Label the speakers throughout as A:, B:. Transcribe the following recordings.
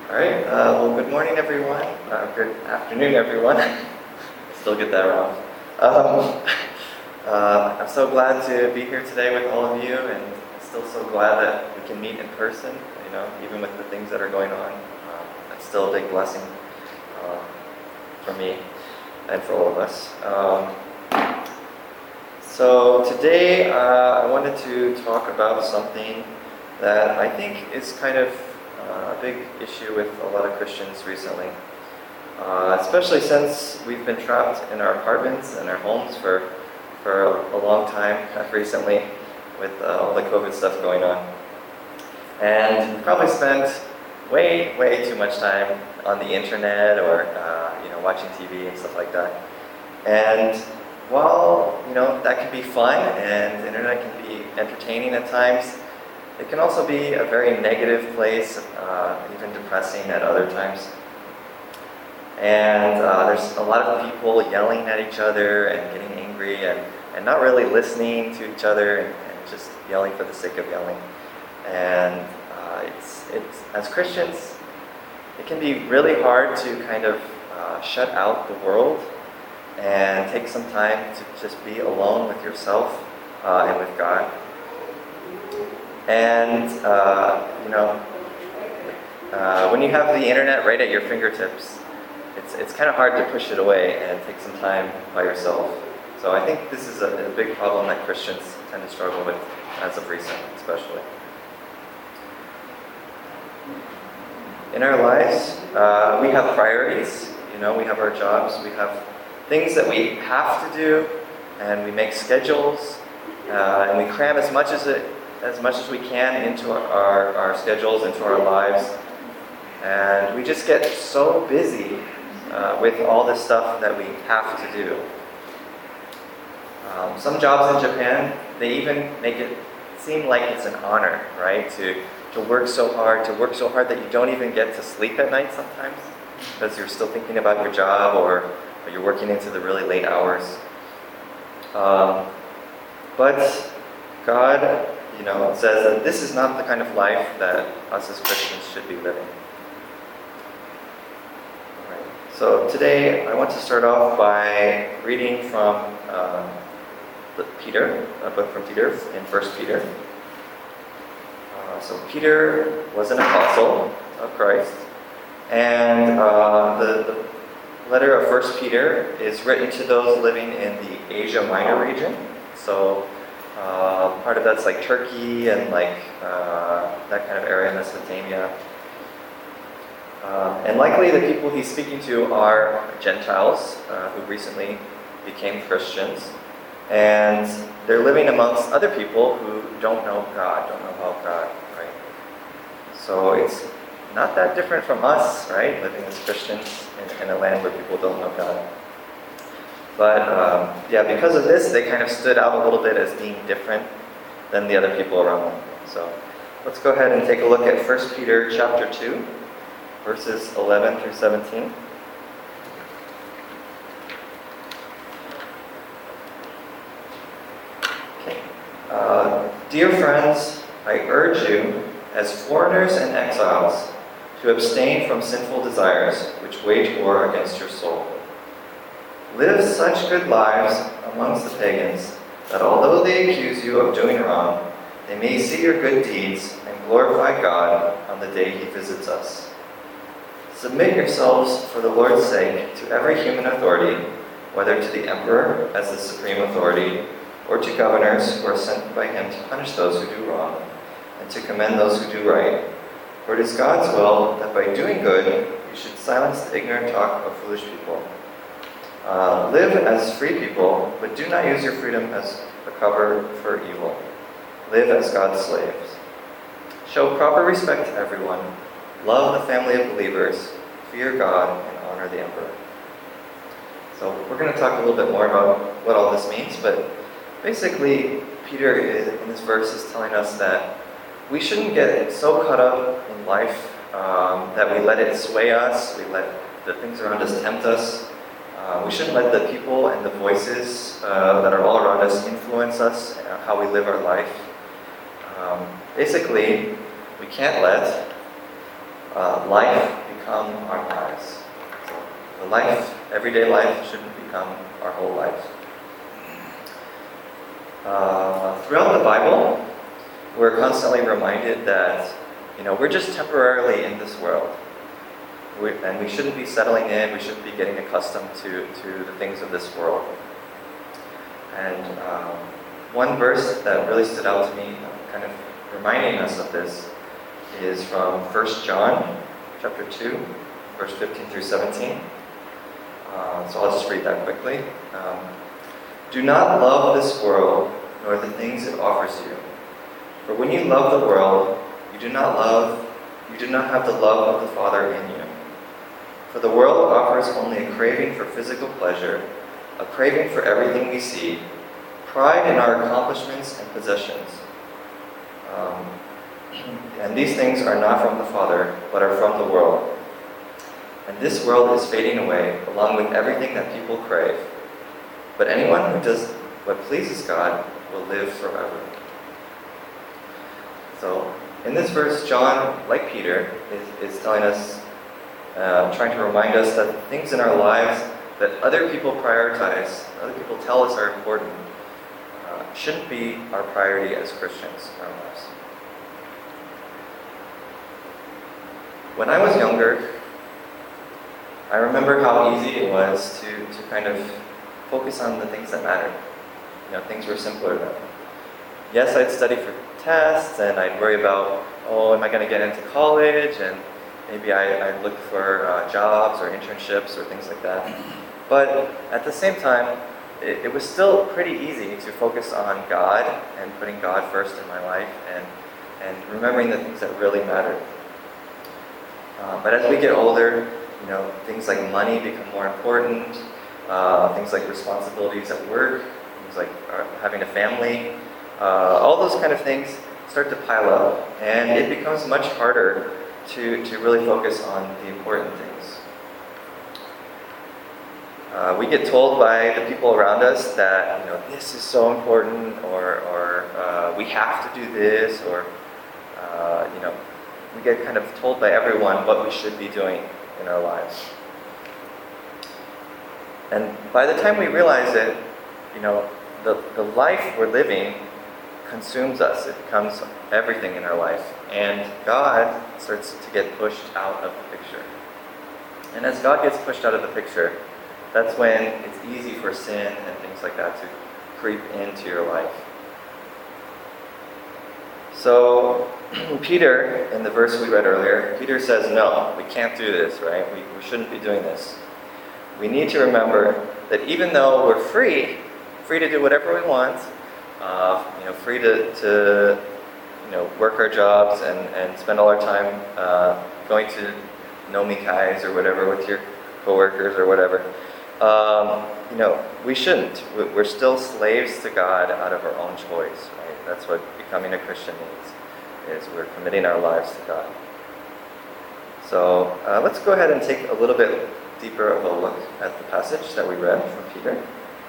A: All right. Well, good morning, everyone. Good afternoon, everyone. Still get that wrong. I'm so glad to be here today with all of you, and still so glad that we can meet in person. You know, even with the things that are going on, that's still a big blessing for me and for all of us. So today, I wanted to talk about something that I think is kind of a big issue with a lot of Christians recently, especially since we've been trapped in our apartments and our homes for a long time recently with all the COVID stuff going on. And we probably spent way too much time on the internet or watching TV and stuff like that. And while that can be fun and the internet can be entertaining at times, it can also be a very negative place, even depressing at other times. And there's a lot of people yelling at each other and getting angry and not really listening to each other and just yelling for the sake of yelling. And it's as Christians, it can be really hard to kind of shut out the world and take some time to just be alone with yourself and with God. And when you have the internet right at your fingertips, it's kind of hard to push it away and take some time by yourself. So I think this is a big problem that Christians tend to struggle with as of recent, especially. In our lives, we have priorities. We have our jobs. We have things that we have to do, and we make schedules, and we cram as much as we can into our schedules, into our lives. And we just get so busy with all this stuff that we have to do. Some jobs in Japan, they even make it seem like it's an honor, right? To work so hard that you don't even get to sleep at night sometimes, because you're still thinking about your job or you're working into the really late hours. But God, says that this is not the kind of life that us as Christians should be living. Right. So today I want to start off by reading from Peter, a book from Peter in 1 Peter. So Peter was an apostle of Christ, and the letter of 1 Peter is written to those living in the Asia Minor region. So part of that's like Turkey and that kind of area, Mesopotamia. And likely the people he's speaking to are Gentiles who recently became Christians. And they're living amongst other people who don't know God, don't know about God, right? So it's not that different from us, right? Living as Christians in a land where people don't know God. But because of this, they kind of stood out a little bit as being different than the other people around them. So let's go ahead and take a look at 1 Peter chapter 2, verses 11 through 17. Okay. Dear friends, I urge you, as foreigners and exiles, to abstain from sinful desires which wage war against your soul. Live such good lives amongst the pagans that although they accuse you of doing wrong, they may see your good deeds and glorify God on the day He visits us. Submit yourselves for the Lord's sake to every human authority, whether to the emperor as the supreme authority, or to governors who are sent by him to punish those who do wrong, and to commend those who do right. For it is God's will that by doing good you should silence the ignorant talk of foolish people. Live as free people, but do not use your freedom as a cover for evil. Live as God's slaves. Show proper respect to everyone. Love the family of believers. Fear God and honor the emperor. So we're going to talk a little bit more about what all this means, but basically Peter in this verse is telling us that we shouldn't get so caught up in life that we let it sway us, we let the things around us tempt us. We shouldn't let the people and the voices that are all around us influence us, how we live our life. Basically, we can't let life become our lives. So the life, everyday life, shouldn't become our whole life. Throughout the Bible, we're constantly reminded that, we're just temporarily in this world. And we shouldn't be settling in, we shouldn't be getting accustomed to the things of this world. And one verse that really stood out to me, kind of reminding us of this, is from 1 John chapter 2, verse 15 through 17. So I'll just read that quickly. Do not love this world, nor the things it offers you. For when you love the world, you do not have the love of the Father in you. For the world offers only a craving for physical pleasure, a craving for everything we see, pride in our accomplishments and possessions. And these things are not from the Father, but are from the world. And this world is fading away, along with everything that people crave. But anyone who does what pleases God will live forever. So, in this verse, John, like Peter, is telling us, trying to remind us that the things in our lives that other people prioritize, other people tell us are important, shouldn't be our priority as Christians in our lives. When I was younger, I remember how easy it was to kind of focus on the things that mattered. Things were simpler then. Yes, I'd study for tests, and I'd worry about, am I going to get into college? And maybe I'd look for jobs or internships or things like that. But at the same time, it was still pretty easy to focus on God and putting God first in my life and remembering the things that really mattered. But as we get older, things like money become more important, things like responsibilities at work, things like having a family, all those kind of things start to pile up, and it becomes much harder to really focus on the important things. We get told by the people around us that this is so important, or we have to do this, or we get kind of told by everyone what we should be doing in our lives. And by the time we realize it, the life we're living consumes us. It becomes everything in our life. And God starts to get pushed out of the picture. And as God gets pushed out of the picture, that's when it's easy for sin and things like that to creep into your life. So, Peter, in the verse we read earlier, Peter says, no, we can't do this, right? We shouldn't be doing this. We need to remember that even though we're free to do whatever we want, free to work our jobs and spend all our time going to nomikai or whatever with your coworkers or whatever. We shouldn't. We're still slaves to God out of our own choice, right? That's what becoming a Christian means, is we're committing our lives to God. So let's go ahead and take a little bit deeper of a look at the passage that we read from Peter.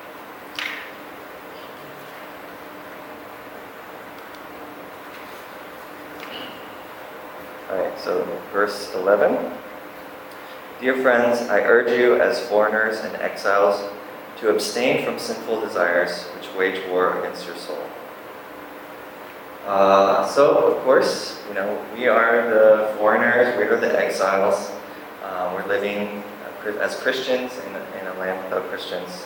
A: Alright, so verse 11. Dear friends, I urge you as foreigners and exiles to abstain from sinful desires which wage war against your soul. So, of course, we are the foreigners, we are the exiles. We're living as Christians in a land without Christians.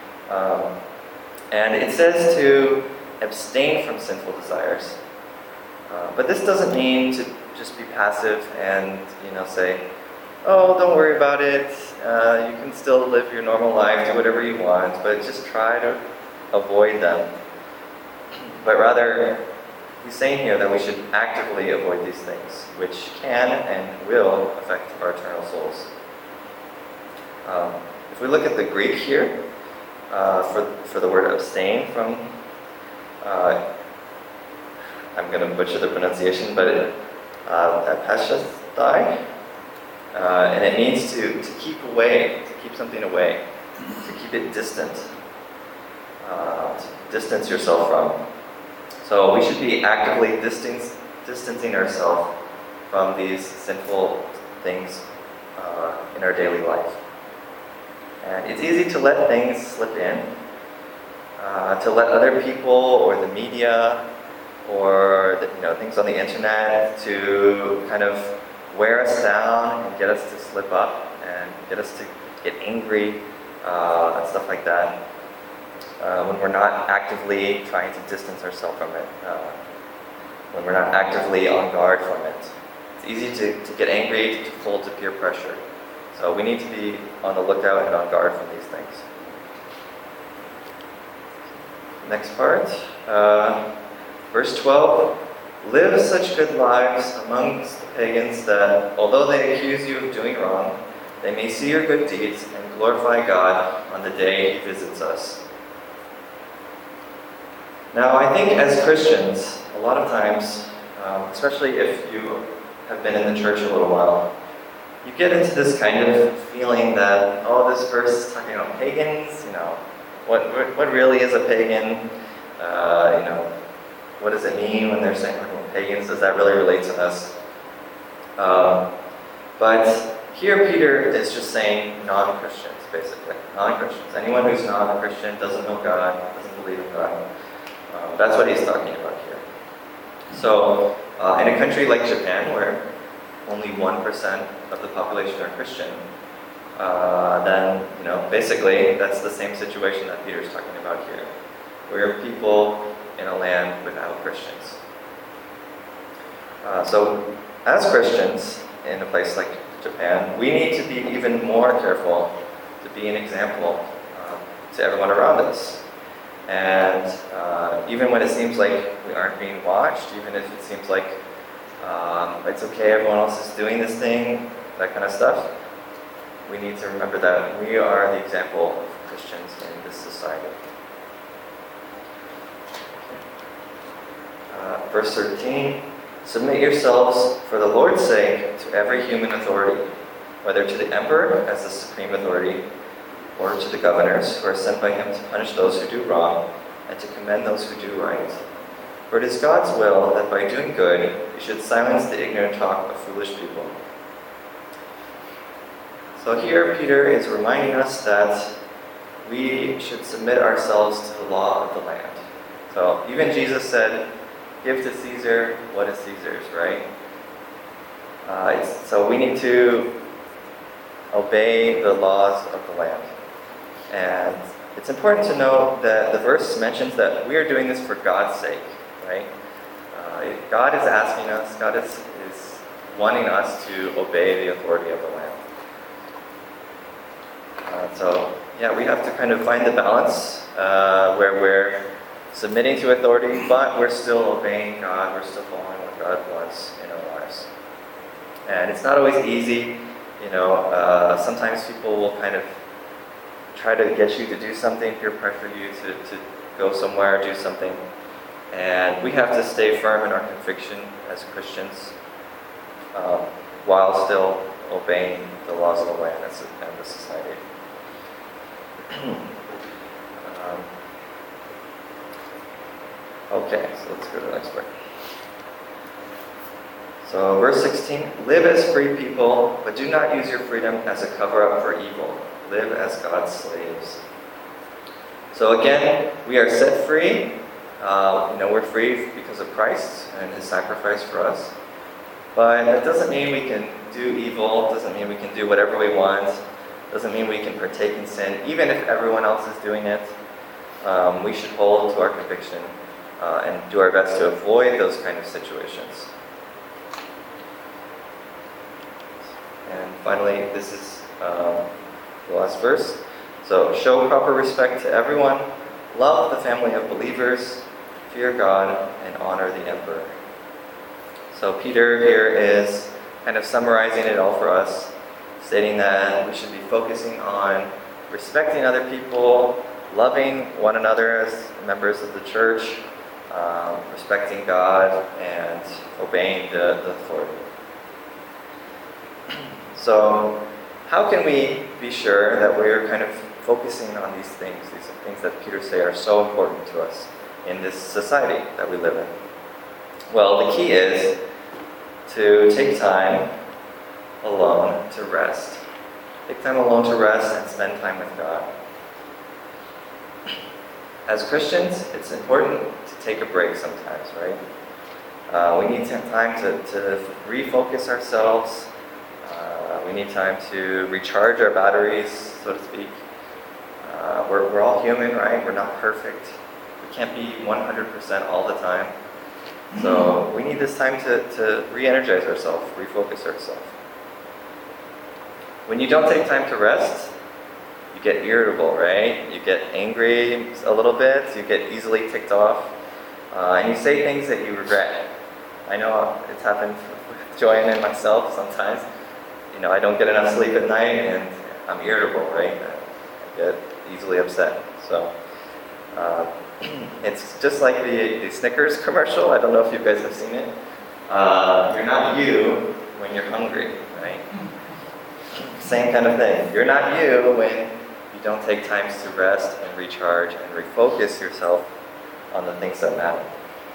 A: And it says to abstain from sinful desires. But this doesn't mean to just be passive and, say, oh, don't worry about it. You can still live your normal life, do whatever you want, but just try to avoid them. But rather, he's saying here that we should actively avoid these things, which can and will affect our eternal souls. If we look at the Greek here, for the word abstain from, I'm going to butcher the pronunciation, but apashastai, and it means to keep away, to keep something away, to keep it distant, to distance yourself from. So we should be actively distancing ourselves from these sinful things in our daily life. And it's easy to let things slip in, to let other people or the media or things on the internet to kind of wear us down and get us to slip up and get us to get angry and stuff like that when we're not actively trying to distance ourselves from it, when we're not actively on guard from it. It's easy to get angry, to fold to peer pressure. So we need to be on the lookout and on guard from these things. Next part, verse 12. Live such good lives amongst the pagans that, although they accuse you of doing wrong, they may see your good deeds and glorify God on the day He visits us. Now, I think as Christians, a lot of times, especially if you have been in the church a little while, you get into this kind of feeling that, oh, this verse is talking about pagans, what really is a pagan? What does it mean when they're saying pagans? Does that really relate to us? But here Peter is just saying non-Christians, basically. Non-Christians. Anyone who's not a Christian, doesn't know God, doesn't believe in God. That's what he's talking about here. So, in a country like Japan, where only 1% of the population are Christian, then, basically that's the same situation that Peter's talking about here. We're people in a land without Christians. So, as Christians in a place like Japan, we need to be even more careful to be an example to everyone around us. And even when it seems like we aren't being watched, even if it seems like it's okay, everyone else is doing this thing, that kind of stuff, we need to remember that we are the example of Christians in this society. Verse 13, submit yourselves for the Lord's sake to every human authority, whether to the emperor as the supreme authority, or to the governors who are sent by him to punish those who do wrong and to commend those who do right. For it is God's will that by doing good you should silence the ignorant talk of foolish people. So here Peter is reminding us that we should submit ourselves to the law of the land. So even Jesus said, give to Caesar what is Caesar's, right? So we need to obey the laws of the land. And it's important to know that the verse mentions that we are doing this for God's sake, right? God is asking us, God is wanting us to obey the authority of the land. We have to kind of find the balance where we're submitting to authority, but we're still obeying God, we're still following what God wants in our lives. And it's not always easy, sometimes people will kind of try to get you to do something, peer pressure you to go somewhere, do something. And we have to stay firm in our conviction as Christians while still obeying the laws of the land and the society. Okay, so let's go to the next part. So verse 16, live as free people, but do not use your freedom as a cover-up for evil. Live as God's slaves. So again, we are set free. We're free because of Christ and His sacrifice for us. But that doesn't mean we can do evil. Doesn't mean we can do whatever we want. Doesn't mean we can partake in sin, even if everyone else is doing it. We should hold to our conviction and do our best to avoid those kind of situations. And finally, this is the last verse. So, show proper respect to everyone, love the family of believers, fear God, and honor the emperor. So Peter here is kind of summarizing it all for us, stating that we should be focusing on respecting other people, loving one another as members of the church, respecting God, and obeying the authority. So, how can we be sure that we're kind of focusing on these things that Peter say are so important to us in this society that we live in? Well, the key is to take time alone to rest. Take time alone to rest and spend time with God. As Christians, it's important to take a break sometimes, right? We need some time to refocus ourselves. We need time to recharge our batteries, so to speak. We're all human, right? We're not perfect. We can't be 100% all the time. So we need this time to re-energize ourselves, refocus ourselves. When you don't take time to rest, you get irritable, right? You get angry a little bit, you get easily ticked off, and you say things that you regret. I know it's happened with Joanne and myself sometimes. I don't get enough sleep at night and I'm irritable, right? I get easily upset. So it's just like the Snickers commercial. I don't know if you guys have seen it. You're not you when you're hungry, right? Same kind of thing. You're not you when you don't take time to rest and recharge and refocus yourself on the things that matter.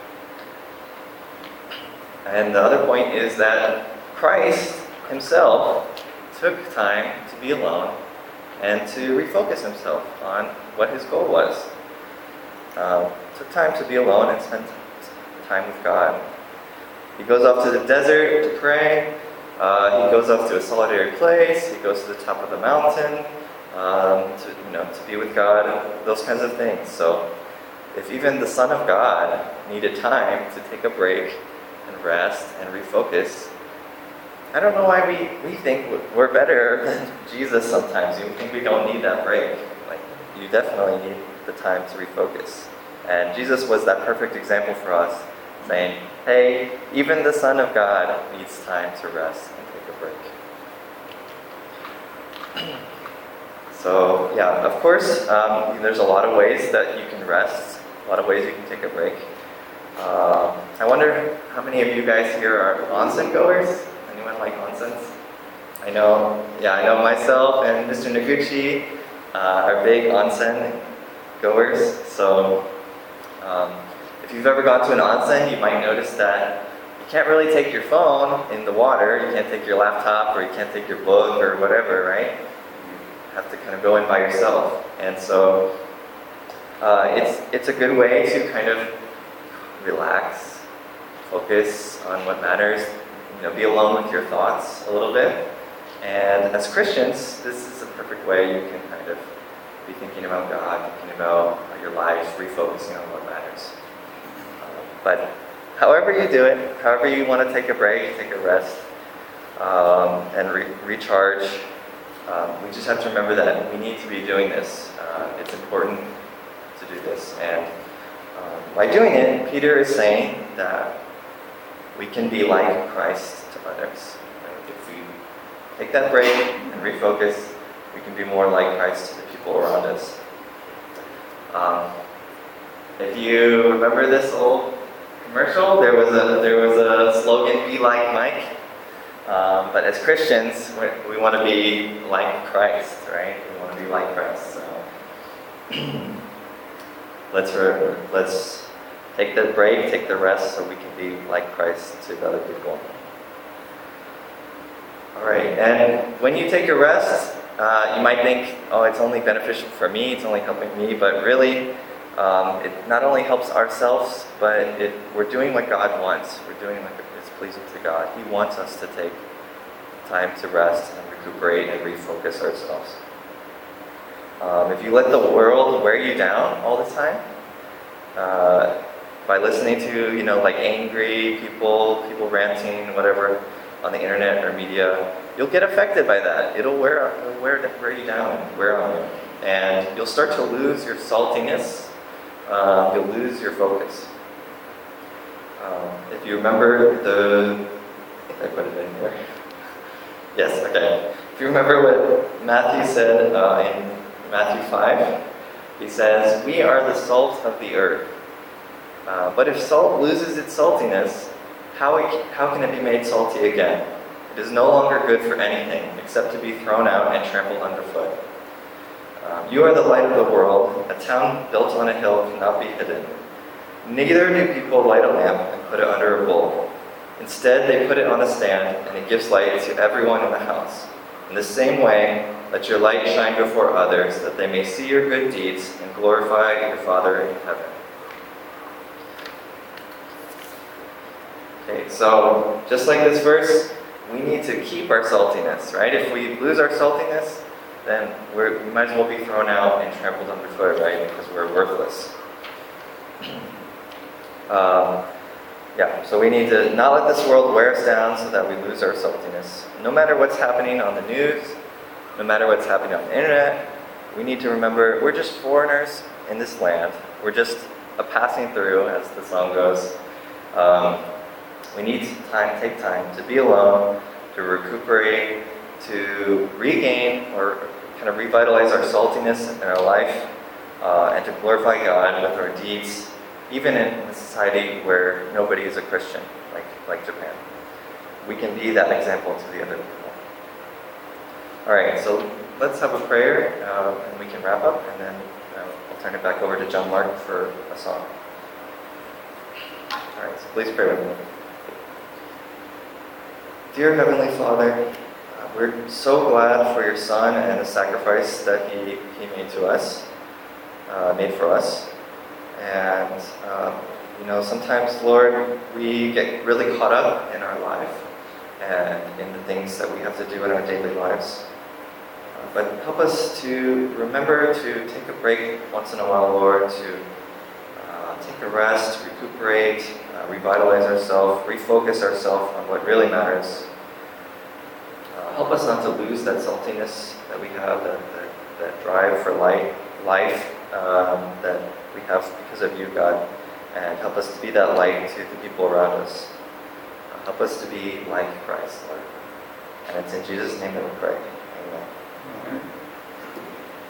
A: And the other point is that Christ himself took time to be alone and to refocus himself on what his goal was. Took time to be alone and spend time with God. He goes off to the desert to pray. He goes off to a solitary place. He goes to the top of the mountain to be with God. Those kinds of things. So, if even the Son of God needed time to take a break and rest and refocus, I don't know why we think we're better than Jesus sometimes. You think we don't need that break. Like, you definitely need the time to refocus. And Jesus was that perfect example for us, saying, hey, even the Son of God needs time to rest and take a break. So, yeah, of course, there's a lot of ways that you can rest, a lot of ways you can take a break. I wonder how many of you guys here are onsen goers? Anyone like onsens? I know myself and Mr. Noguchi are big onsen goers. So if you've ever gone to an onsen, you might notice that you can't really take your phone in the water. You can't take your laptop, or you can't take your book or whatever, right? You have to kind of go in by yourself. And so it's a good way to kind of relax, focus on what matters, be alone with your thoughts a little bit. And as Christians, this is a perfect way you can kind of be thinking about God, thinking about your life, refocusing on what matters. But however you do it, however you want to take a break, take a rest, and recharge, we just have to remember that we need to be doing this. It's important to do this. And by doing it, Peter is saying that we can be like Christ to others. If we take that break and refocus, we can be more like Christ to the people around us. If you remember this old commercial, there was a slogan, "Be like Mike." But as Christians, we want to be like Christ, right? We want to be like Christ. So let's take the break, take the rest, so we can be like Christ to the other people. All right, and when you take a rest, you might think, oh, it's only beneficial for me, it's only helping me, but really, it not only helps ourselves, but we're doing what God wants. We're doing what is pleasing to God. He wants us to take time to rest and recuperate and refocus ourselves. If you let the world wear you down all the time, by listening to, like angry people ranting, whatever, on the internet or media, you'll get affected by that. It'll wear you down and wear on you. And you'll start to lose your saltiness. You'll lose your focus. If you remember I think I put it in here. Yes, okay. If you remember what Matthew said in Matthew 5, he says, "We are the salt of the earth. But if salt loses its saltiness, how can it be made salty again? It is no longer good for anything except to be thrown out and trampled underfoot. You are the light of the world. A town built on a hill cannot be hidden. Neither do people light a lamp and put it under a bowl. Instead, they put it on a stand, and it gives light to everyone in the house. In the same way, let your light shine before others, that they may see your good deeds and glorify your Father in heaven. Okay, so just like this verse, we need to keep our saltiness, right? If we lose our saltiness, then we might as well be thrown out and trampled underfoot, right? Because we're worthless. So we need to not let this world wear us down so that we lose our saltiness. No matter what's happening on the news, no matter what's happening on the internet, we need to remember we're just foreigners in this land. We're just a passing through, as the song goes. We need to take time to be alone, to recuperate, to regain or kind of revitalize our saltiness in our life, and to glorify God with our deeds, even in a society where nobody is a Christian, like Japan. We can be that example to the other people. All right, so let's have a prayer, and we can wrap up, and then I'll turn it back over to John Mark for a song. All right, so please pray with me. Dear Heavenly Father, we're so glad for your Son and the sacrifice that He made to us, made for us. And, sometimes, Lord, we get really caught up in our life and in the things that we have to do in our daily lives. But help us to remember to take a break once in a while, Lord, to take a rest, recuperate, revitalize ourselves, refocus ourselves on what really matters. Help us not to lose that saltiness that we have, that drive for life that we have because of you, God. And help us to be that light to the people around us. Help us to be like Christ, Lord. And it's in Jesus' name that we pray.